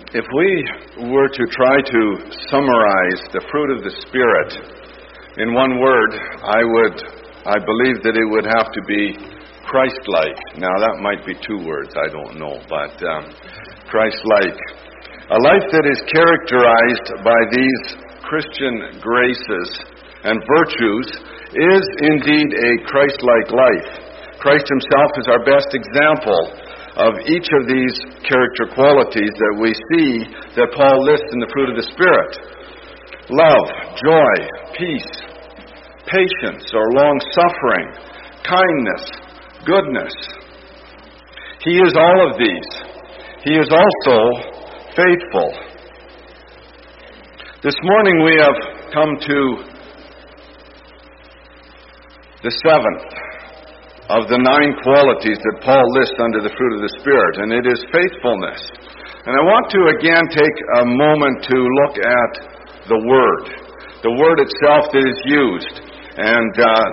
If we were to try to summarize the fruit of the Spirit in one word, I believe that it would have to be Christ-like. Now, that might be two words, I don't know, but Christ-like. A life that is characterized by these Christian graces and virtues is indeed a Christ-like life. Christ himself is our best example of each of these character qualities that we see that Paul lists in the fruit of the Spirit. Love, joy, peace, patience or long-suffering, kindness, goodness. He is all of these. He is also faithful. This morning we have come to the seventh of the 9 qualities that Paul lists under the fruit of the Spirit, and it is faithfulness. And I want to again take a moment to look at the word itself that is used, and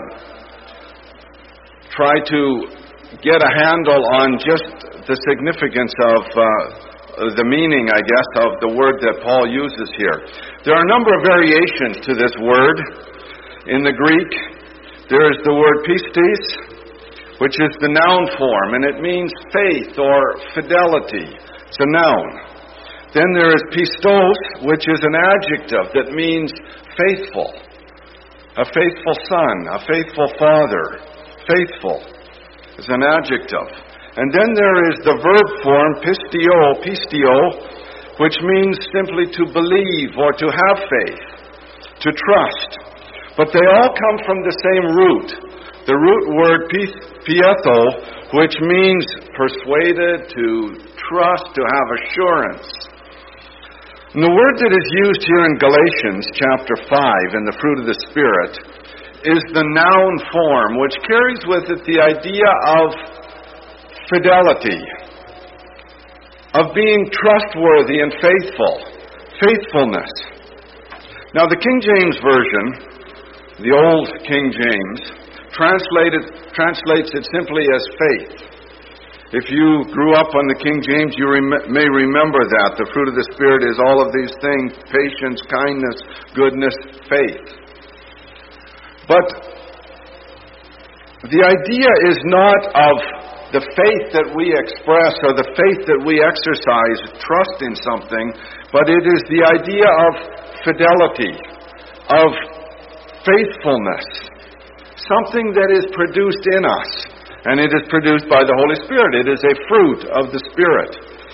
try to get a handle on just the significance of the meaning, I guess, of the word that Paul uses here. There are a number of variations to this word. In the Greek, there is the word pistis, which is the noun form, and it means faith or fidelity. It's a noun. Then there is pistos, which is an adjective that means faithful. A faithful son, a faithful father. Faithful is an adjective. And then there is the verb form, pistio, which means simply to believe or to have faith, to trust. But they all come from the same root. The root word pietho, which means persuaded, to trust, to have assurance. And the word that is used here in Galatians chapter 5 in the fruit of the Spirit is the noun form, which carries with it the idea of fidelity, of being trustworthy and faithful, faithfulness. Now the King James Version, the old King James, translates it simply as faith. If you grew up on the King James, you may remember that. The fruit of the Spirit is all of these things: patience, kindness, goodness, faith. But the idea is not of the faith that we express or the faith that we exercise, trust in something, but it is the idea of fidelity, of faithfulness. Something that is produced in us, and it is produced by the Holy Spirit. It is a fruit of the Spirit.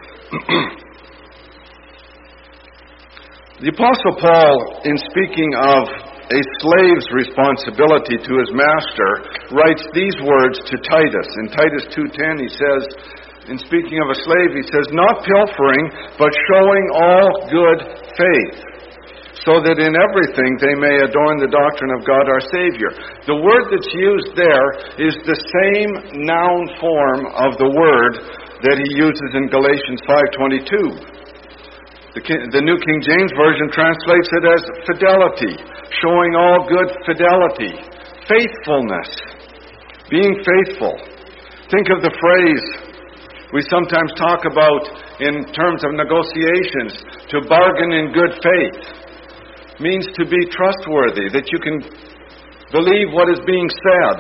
The Apostle Paul, in speaking of a slave's responsibility to his master, writes these words to Titus. In Titus 2:10, he says, in speaking of a slave, he says, "Not pilfering, but showing all good faith, so that in everything they may adorn the doctrine of God our Savior." The word that's used there is the same noun form of the word that he uses in Galatians 5:22. The New King James Version translates it as fidelity, showing all good fidelity, faithfulness, being faithful. Think of the phrase we sometimes talk about in terms of negotiations, to bargain in good faith. Means to be trustworthy, that you can believe what is being said,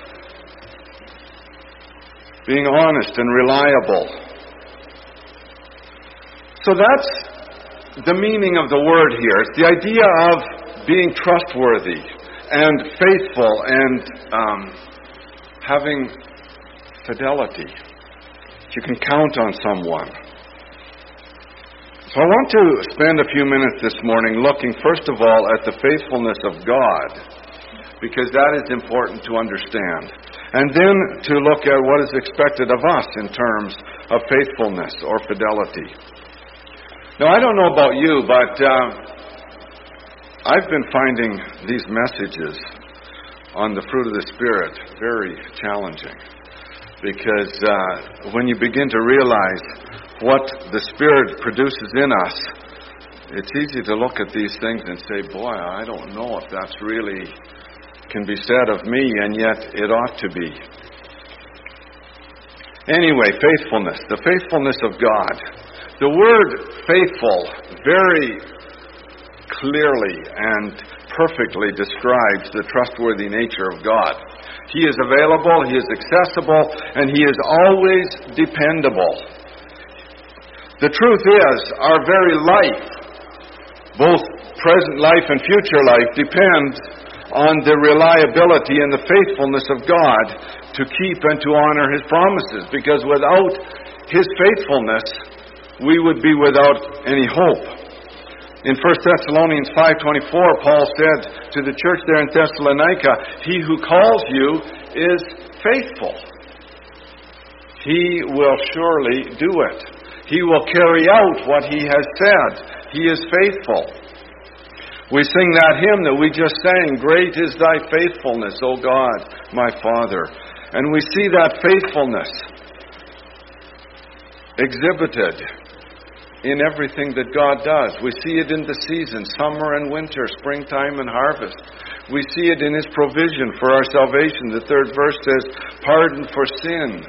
being honest and reliable. So that's the meaning of the word here. It's the idea of being trustworthy and faithful and having fidelity. You can count on someone. So I want to spend a few minutes this morning looking, first of all, at the faithfulness of God, because that is important to understand. And then to look at what is expected of us in terms of faithfulness or fidelity. Now, I don't know about you, but I've been finding these messages on the fruit of the Spirit very challenging. Because when you begin to realize what the Spirit produces in us, it's easy to look at these things and say, boy, I don't know if that's really can be said of me, and yet it ought to be. Anyway, faithfulness, the faithfulness of God. The word faithful very clearly and perfectly describes the trustworthy nature of God. He is available, He is accessible, and He is always dependable. The truth is, our very life, both present life and future life, depends on the reliability and the faithfulness of God to keep and to honor His promises, because without His faithfulness, we would be without any hope. In 1 Thessalonians 5:24, Paul said to the church there in Thessalonica, "He who calls you is faithful. He will surely do it. He will carry out what He has said. He is faithful." We sing that hymn that we just sang, "Great is Thy faithfulness, O God, my Father." And we see that faithfulness exhibited in everything that God does. We see it in the seasons, summer and winter, springtime and harvest. We see it in His provision for our salvation. The 3rd verse says, pardon for sin.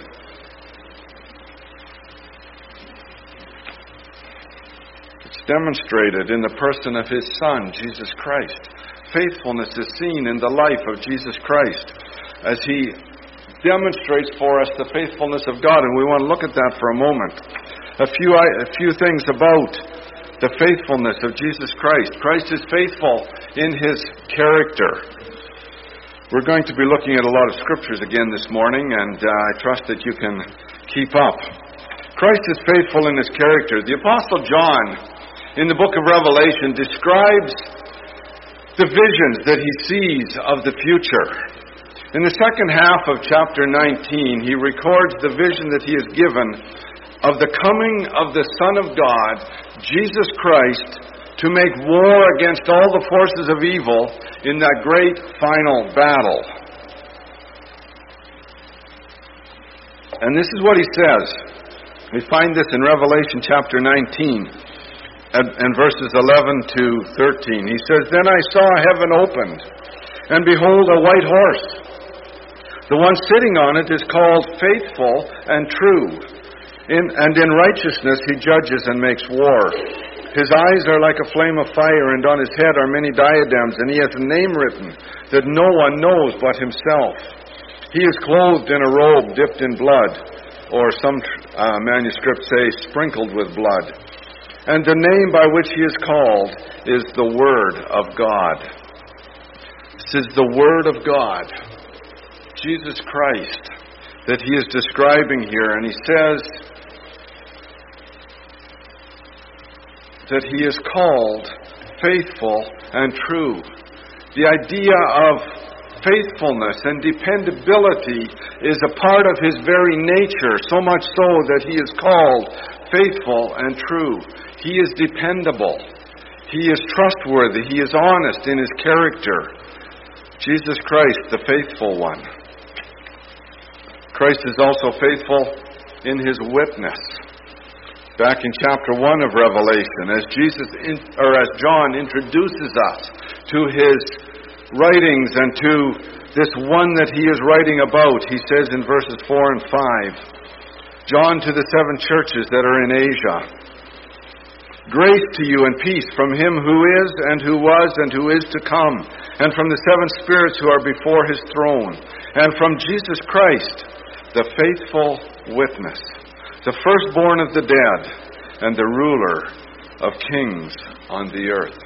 It's demonstrated in the person of His Son, Jesus Christ. Faithfulness is seen in the life of Jesus Christ as He demonstrates for us the faithfulness of God, and we want to look at that for a moment. A few things about the faithfulness of Jesus Christ. Christ is faithful in His character. We're going to be looking at a lot of scriptures again this morning, and I trust that you can keep up. Christ is faithful in His character. The Apostle John, in the book of Revelation, describes the visions that he sees of the future. In the second half of chapter 19, he records the vision that he has given of the coming of the Son of God, Jesus Christ, to make war against all the forces of evil in that great final battle. And this is what he says. We find this in Revelation chapter 19 and verses 11 to 13. He says, "Then I saw heaven opened, and behold, a white horse. The one sitting on it is called Faithful and True. And in righteousness He judges and makes war. His eyes are like a flame of fire, and on His head are many diadems, and He has a name written that no one knows but Himself. He is clothed in a robe dipped in blood," or some manuscripts say sprinkled with blood. "And the name by which He is called is the Word of God." This is the Word of God, Jesus Christ, that he is describing here. And he says that He is called faithful and true. The idea of faithfulness and dependability is a part of His very nature, so much so that He is called faithful and true. He is dependable. He is trustworthy. He is honest in His character. Jesus Christ, the faithful one. Christ is also faithful in His witness. Back in chapter 1 of Revelation, as John introduces us to his writings and to this one that he is writing about, he says in verses 4 and 5, "John to the 7 churches that are in Asia, grace to you and peace from Him who is and who was and who is to come, and from the 7 spirits who are before His throne, and from Jesus Christ, the faithful witness, the firstborn of the dead, and the ruler of kings on the earth."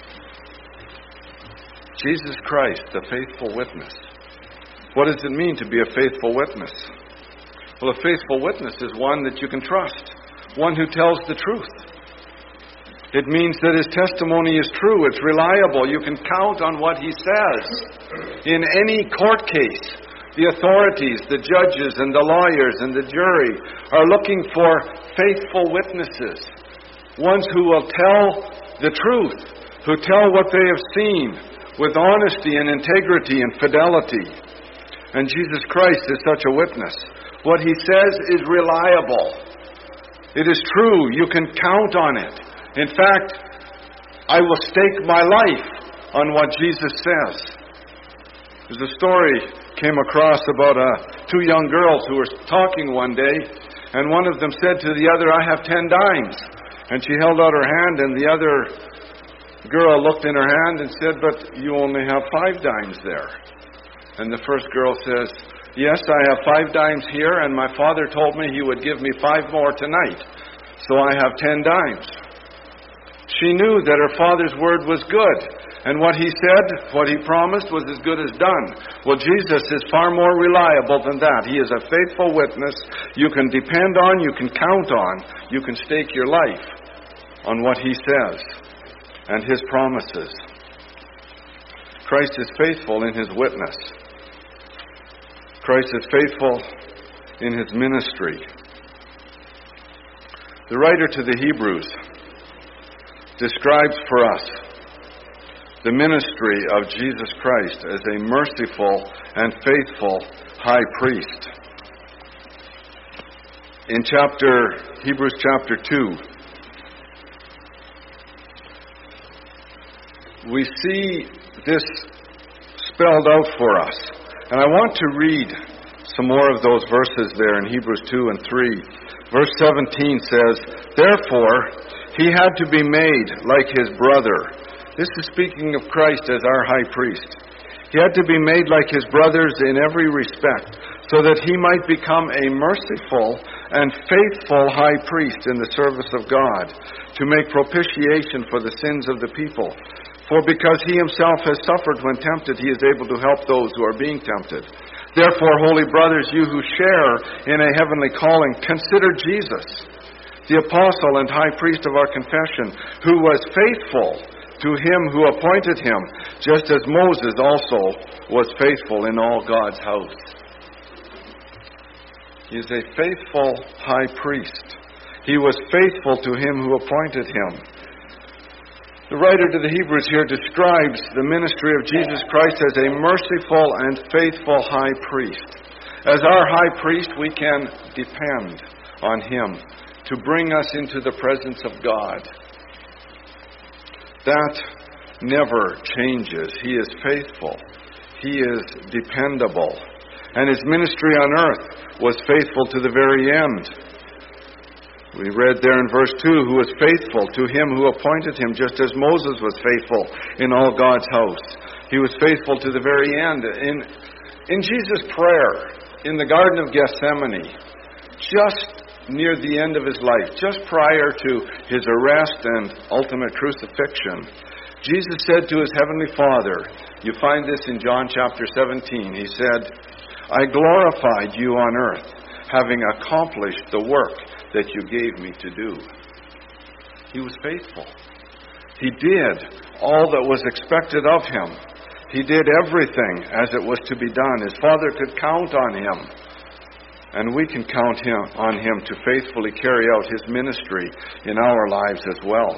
Jesus Christ, the faithful witness. What does it mean to be a faithful witness? Well, a faithful witness is one that you can trust, one who tells the truth. It means that his testimony is true, it's reliable, you can count on what he says. In any court case, the authorities, the judges, and the lawyers, and the jury are looking for faithful witnesses. Ones who will tell the truth, who tell what they have seen with honesty and integrity and fidelity. And Jesus Christ is such a witness. What He says is reliable. It is true. You can count on it. In fact, I will stake my life on what Jesus says. There's a story came across about 2 young girls who were talking one day, and one of them said to the other, "I have 10 dimes. And she held out her hand, and the other girl looked in her hand and said, "But you only have 5 dimes there." And the first girl says, "Yes, I have 5 dimes here, and my father told me he would give me 5 more tonight. So I have 10 dimes. She knew that her father's word was good. And what he said, what he promised, was as good as done. Well, Jesus is far more reliable than that. He is a faithful witness you can depend on, you can count on, you can stake your life on what he says and his promises. Christ is faithful in his witness. Christ is faithful in his ministry. The writer to the Hebrews describes for us the ministry of Jesus Christ as a merciful and faithful high priest. In Hebrews chapter 2, we see this spelled out for us. And I want to read some more of those verses there in Hebrews 2 and 3. Verse 17 says, "Therefore, he had to be made like his brother." This is speaking of Christ as our high priest. "He had to be made like his brothers in every respect, so that he might become a merciful and faithful high priest in the service of God, to make propitiation for the sins of the people. For because he himself has suffered when tempted, he is able to help those who are being tempted. Therefore, holy brothers, you who share in a heavenly calling, consider Jesus, the apostle and high priest of our confession, who was faithful to him who appointed him, just as Moses also was faithful in all God's house." He is a faithful high priest. He was faithful to him who appointed him. The writer to the Hebrews here describes the ministry of Jesus Christ as a merciful and faithful high priest. As our high priest, we can depend on him to bring us into the presence of God. That never changes. He is faithful. He is dependable. And his ministry on earth was faithful to the very end. We read there in verse 2, "Who was faithful to him who appointed him, just as Moses was faithful in all God's house." He was faithful to the very end. In Jesus' prayer in the Garden of Gethsemane, just near the end of his life, just prior to his arrest and ultimate crucifixion, Jesus said to his heavenly Father, you find this in John chapter 17, he said, "I glorified you on earth, having accomplished the work that you gave me to do." He was faithful. He did all that was expected of him. He did everything as it was to be done. His Father could count on him. And we can count on him to faithfully carry out his ministry in our lives as well.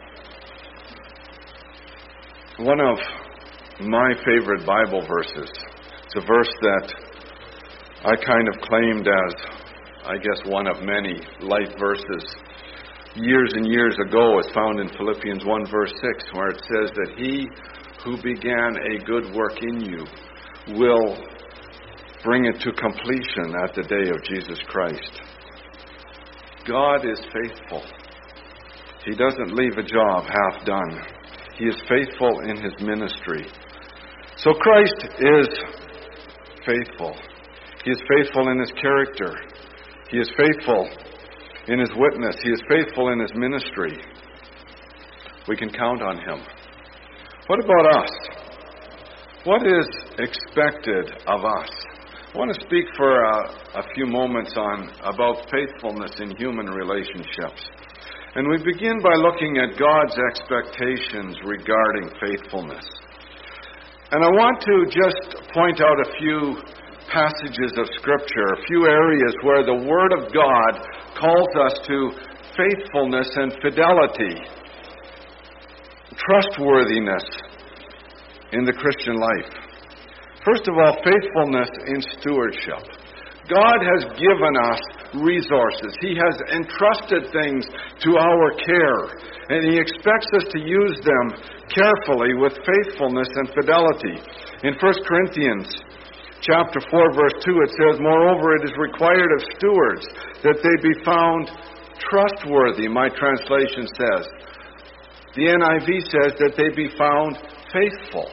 One of my favorite Bible verses, it's a verse that I kind of claimed as, I guess, one of many life verses years and years ago. It's found in Philippians 1 verse 6, where it says that he who began a good work in you will bring it to completion at the day of Jesus Christ. God is faithful. He doesn't leave a job half done. He is faithful in his ministry. So Christ is faithful. He is faithful in his character. He is faithful in his witness. He is faithful in his ministry. We can count on him. What about us? What is expected of us? I want to speak for a few moments about faithfulness in human relationships. And we begin by looking at God's expectations regarding faithfulness. And I want to just point out a few passages of Scripture, a few areas where the Word of God calls us to faithfulness and fidelity, trustworthiness in the Christian life. First of all, faithfulness in stewardship. God has given us resources. He has entrusted things to our care, and He expects us to use them carefully with faithfulness and fidelity. In 1 Corinthians chapter 4, verse 2, it says, "Moreover, it is required of stewards that they be found trustworthy, my translation says. The NIV says that they be found faithful.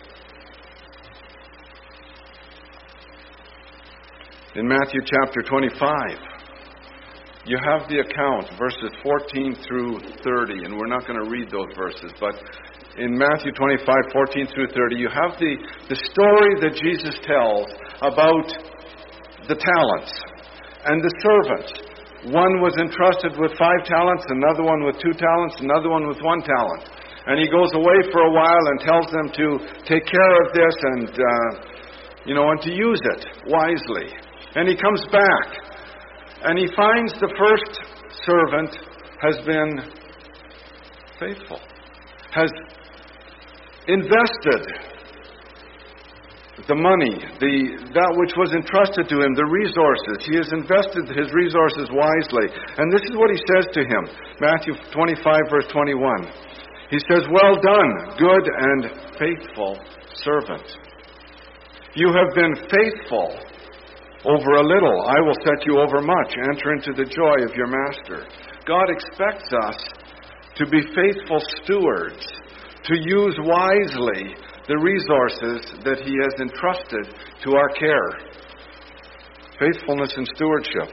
In Matthew chapter 25, you have the account, verses 14 through 30, and we're not going to read those verses, but in Matthew 25, 14 through 30, you have the story that Jesus tells about the talents and the servants. One was entrusted with 5 talents, another one with 2 talents, another one with 1 talent. And he goes away for a while and tells them to take care of this and to use it wisely. And he comes back, and he finds the first servant has been faithful, has invested the money, that which was entrusted to him, the resources. He has invested his resources wisely. And this is what he says to him, Matthew 25, verse 21. He says, "Well done, good and faithful servant. You have been faithful over a little. I will set you over much. Enter into the joy of your master." God expects us to be faithful stewards, to use wisely the resources that He has entrusted to our care. Faithfulness in stewardship.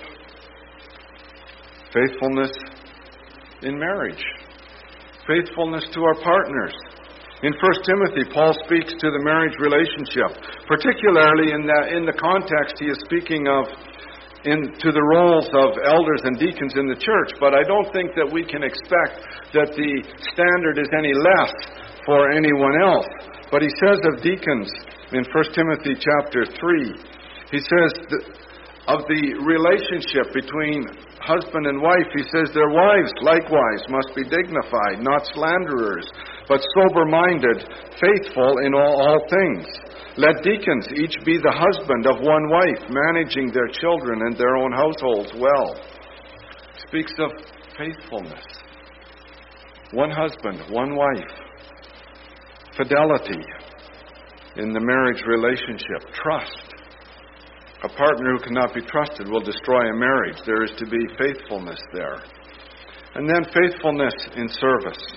Faithfulness in marriage. Faithfulness to our partners. In 1 Timothy, Paul speaks to the marriage relationship, particularly in the context he is speaking of to the roles of elders and deacons in the church. But I don't think that we can expect that the standard is any less for anyone else. But he says of deacons in 1 Timothy chapter 3, he says of the relationship between husband and wife, he says, "Their wives likewise must be dignified, not slanderers, but sober-minded, faithful in all things. Let deacons each be the husband of one wife, managing their children and their own households well." Speaks of faithfulness. One husband, one wife. Fidelity in the marriage relationship. Trust. A partner who cannot be trusted will destroy a marriage. There is to be faithfulness there. And then faithfulness in service.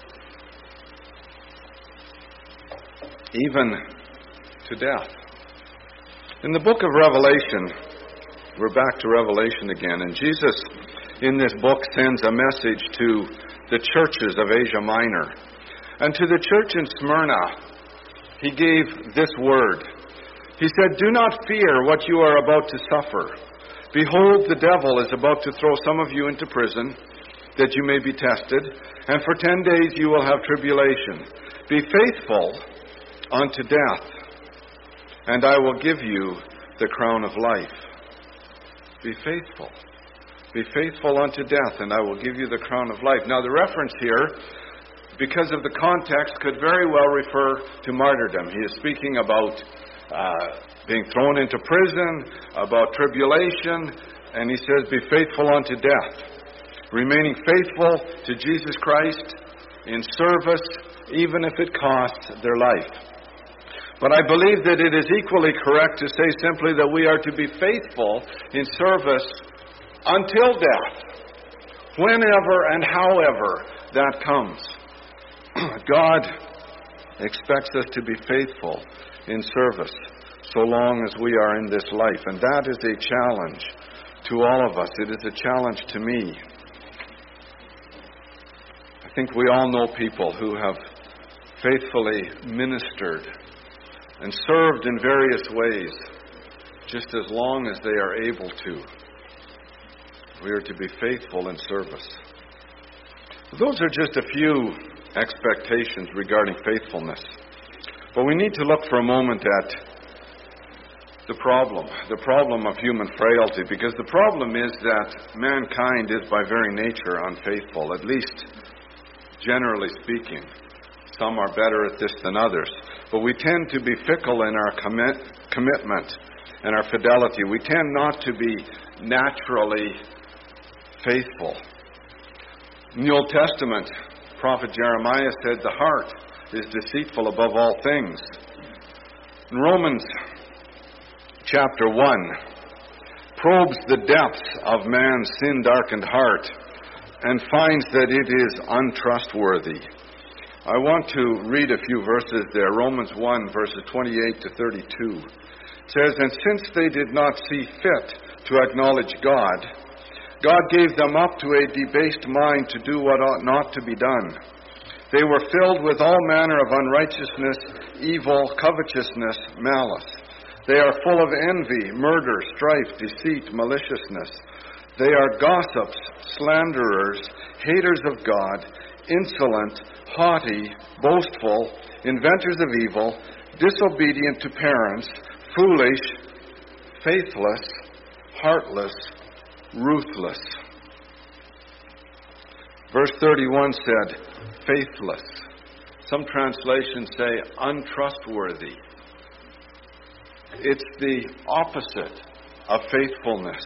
Even to death. In the book of Revelation, we're back to Revelation again, and Jesus in this book sends a message to the churches of Asia Minor. And to the church in Smyrna, he gave this word. He said, "Do not fear what you are about to suffer. Behold, the devil is about to throw some of you into prison, that you may be tested, and for 10 days you will have tribulation. Be faithful unto death, and I will give you the crown of life." Be faithful. Be faithful unto death, and I will give you the crown of life. Now the reference here, because of the context, could very well refer to martyrdom. He is speaking about being thrown into prison, about tribulation, and he says, be faithful unto death. Remaining faithful to Jesus Christ in service, even if it costs their life. But I believe that it is equally correct to say simply that we are to be faithful in service until death, whenever and however that comes. God expects us to be faithful in service so long as we are in this life. And that is a challenge to all of us. It is a challenge to me. I think we all know people who have faithfully ministered and served in various ways just as long as they are able to. We are to be faithful in service. Those are just a few expectations regarding faithfulness. But we need to look for a moment at the problem of human frailty, because the problem is that mankind is by very nature unfaithful, at least generally speaking. Some are better at this than others. But we tend to be fickle in our commitment and our fidelity. We tend not to be naturally faithful. In the Old Testament, prophet Jeremiah said, "The heart is deceitful above all things." In Romans chapter 1, probes the depths of man's sin-darkened heart and finds that it is untrustworthy. I want to read a few verses there. Romans 1, verses 28 to 32. It says, "And since they did not see fit to acknowledge God, God gave them up to a debased mind to do what ought not to be done. They were filled with all manner of unrighteousness, evil, covetousness, malice. They are full of envy, murder, strife, deceit, maliciousness. They are gossips, slanderers, haters of God, insolent, haughty, boastful, inventors of evil, disobedient to parents, foolish, faithless, heartless, ruthless." Verse 31 said, faithless. Some translations say untrustworthy. It's the opposite of faithfulness.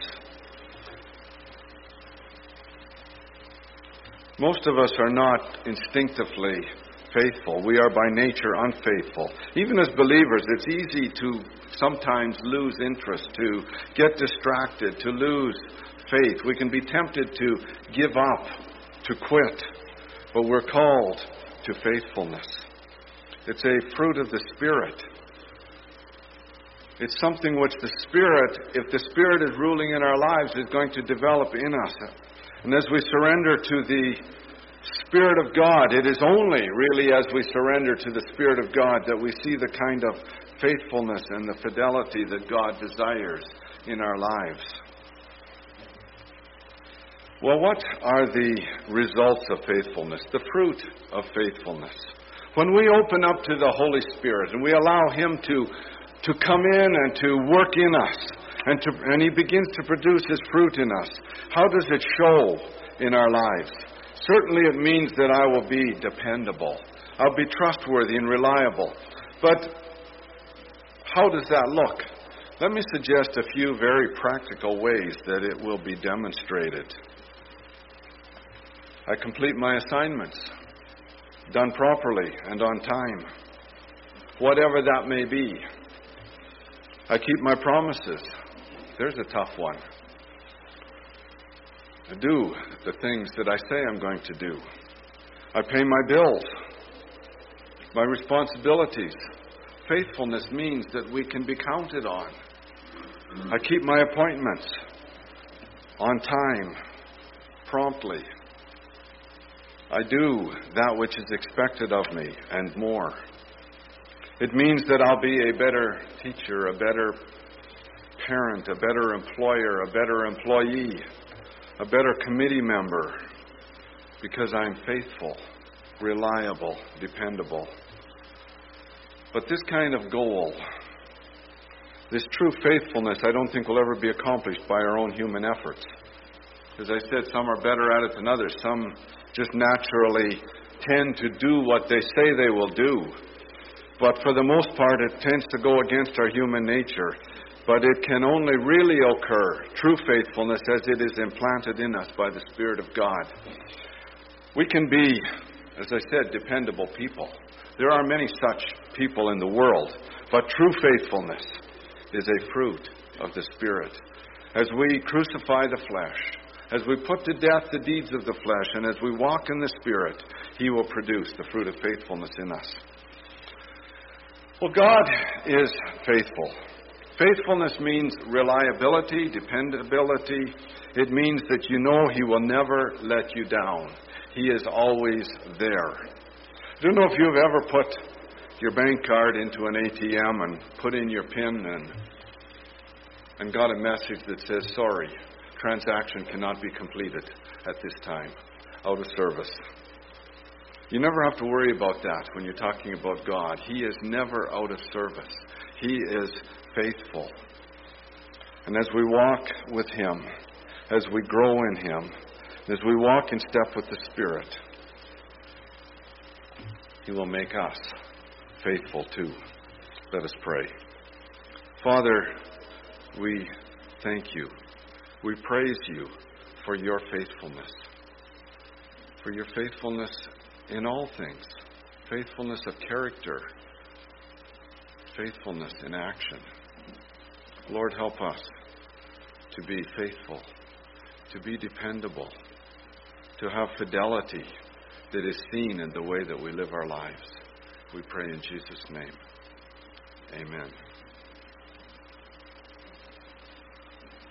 Most of us are not instinctively faithful. We are by nature unfaithful. Even as believers, it's easy to sometimes lose interest, to get distracted, to lose faith. We can be tempted to give up, to quit. But we're called to faithfulness. It's a fruit of the Spirit. It's something which the Spirit, if the Spirit is ruling in our lives, is going to develop in us. And as we surrender to the Spirit of God, it is only really as we surrender to the Spirit of God that we see the kind of faithfulness and the fidelity that God desires in our lives. Well, what are the results of faithfulness, the fruit of faithfulness? When we open up to the Holy Spirit and we allow Him to come in and to work in us, and He begins to produce His fruit in us, how does it show in our lives? Certainly it means that I will be dependable. I'll be trustworthy and reliable. But how does that look? Let me suggest a few very practical ways that it will be demonstrated. I complete my assignments, done properly and on time, whatever that may be. I keep my promises. There's a tough one. I do the things that I say I'm going to do. I pay my bills, my responsibilities. Faithfulness means that we can be counted on. I keep my appointments on time, promptly. I do that which is expected of me and more. It means that I'll be a better teacher, a better parent, a better employer, a better employee, a better committee member, because I'm faithful, reliable, dependable. But this kind of goal, this true faithfulness, I don't think will ever be accomplished by our own human efforts. As I said, some are better at it than others. Some just naturally tend to do what they say they will do. But for the most part, it tends to go against our human nature. But it can only really occur, true faithfulness, as it is implanted in us by the Spirit of God. We can be, as I said, dependable people. There are many such people in the world. But true faithfulness is a fruit of the Spirit. As we crucify the flesh, as we put to death the deeds of the flesh, and as we walk in the Spirit, He will produce the fruit of faithfulness in us. Well, God is faithful. Faithfulness means reliability, dependability. It means that you know He will never let you down. He is always there. I don't know if you've ever put your bank card into an ATM and put in your PIN and got a message that says, sorry, transaction cannot be completed at this time, out of service. You never have to worry about that when you're talking about God. He is never out of service. He is faithful. And as we walk with Him, as we grow in Him, as we walk in step with the Spirit, He will make us faithful too. Let us pray. Father, we thank You. We praise You for Your faithfulness. For Your faithfulness in all things. Faithfulness of character. Faithfulness in action. Lord, help us to be faithful, to be dependable, to have fidelity that is seen in the way that we live our lives. We pray in Jesus' name. Amen.